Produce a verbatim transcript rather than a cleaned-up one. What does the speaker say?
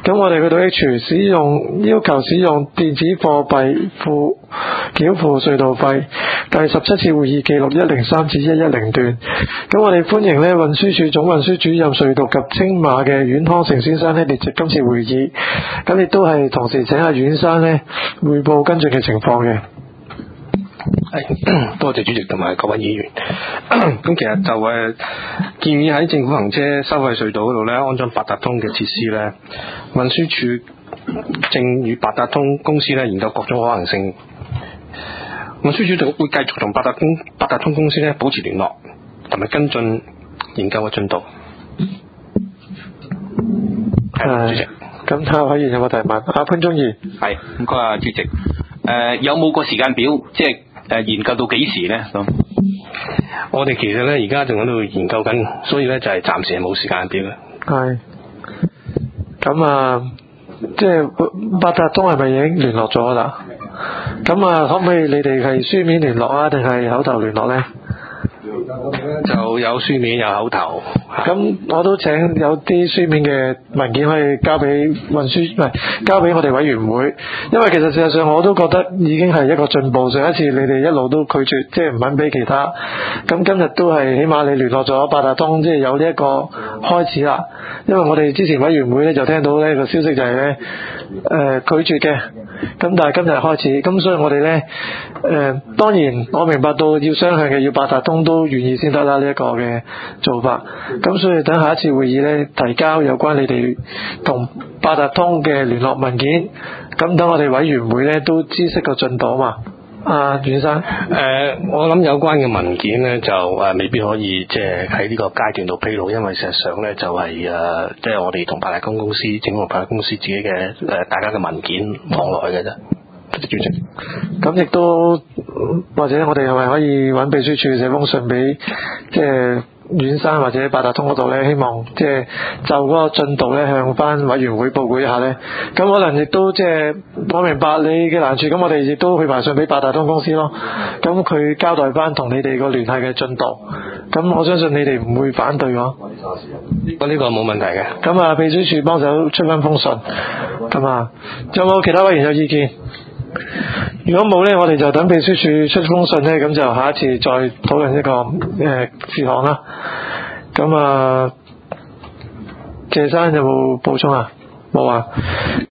咁我哋去到 H 使用要求使用電子貨幣付繳付隧道費，第十七次會議記錄一零三至一一零段。咁我哋歡迎呢運輸署總運輸主任隧道及青馬嘅阮康成先生呢列席今次會議，咁亦都係同時請阿阮生呢匯報跟進嘅情況嘅。 係，多謝主席同埋各位議員。咁其實就誒建議喺政府行車收費隧道嗰度咧安裝八達通嘅設施咧，運輸署正與八達通公司咧研究各種可能性。運輸署就會繼續同八達通八達通公司咧保持聯絡，同埋跟進研究嘅進度。係，主席。 咁睇下可以有冇提問？阿潘宗義。 係，唔該啊，主席。誒、呃，有冇個時間表？即係誒、呃、研究到幾時咧？咁我哋其實咧而家仲喺度研究緊，所以咧就係暫時係冇時間表嘅。 係。咁啊，即係八達通係咪已經聯絡咗啦？咁啊，可唔可以你哋係書面聯絡啊，定係口頭聯絡咧？ 就有書面有口頭。 咁我都請有啲書面嘅文件可以交俾運輸，唔係交俾我哋委員會，因為其實事實上我都覺得已經係一個進步。上一次你哋一路都拒絕，即係唔肯俾其他，咁今日都係起碼你聯絡咗八達通，即係有呢一個開始啦。因為我哋之前委員會咧就聽到呢個消息就係咧誒拒絕嘅，咁但係今日開始，咁所以我哋咧誒當然我明白到要雙向嘅，要八達通都願意先得啦呢一個嘅做法。咁所以等下一次會議咧提交有關你哋同八達通嘅聯絡文件，咁等我哋委員會咧都知悉個進度啊嘛。啊，阮生。誒、 呃，我諗有關嘅文件咧就誒、呃、未必可以即係喺呢個階段度披露，因為事實上咧就係、是、誒即係我哋同八達通公司、整個八達通公司自己嘅誒、呃、大家嘅文件望落去嘅啫。主席。 咁亦都或者我哋係咪可以揾秘書處寫封信俾即係阮生或者八達通嗰度咧，希望即係就嗰個進度咧向翻委員會報告一下咧。咁可能亦都即係我明白你嘅難處，咁我哋亦都去埋信俾八達通公司咯。咁佢交代翻同你哋個聯繫嘅進度，咁我相信你哋唔會反對咯。 呢個冇問題嘅。 咁啊，秘書處幫手出翻封信，咁啊，有冇其他委員有意見？如果冇呢，我哋就等秘書處出封信呢，咁就下一次再討論一個誒事項啦。咁啊，謝生有冇補充啊？冇啊。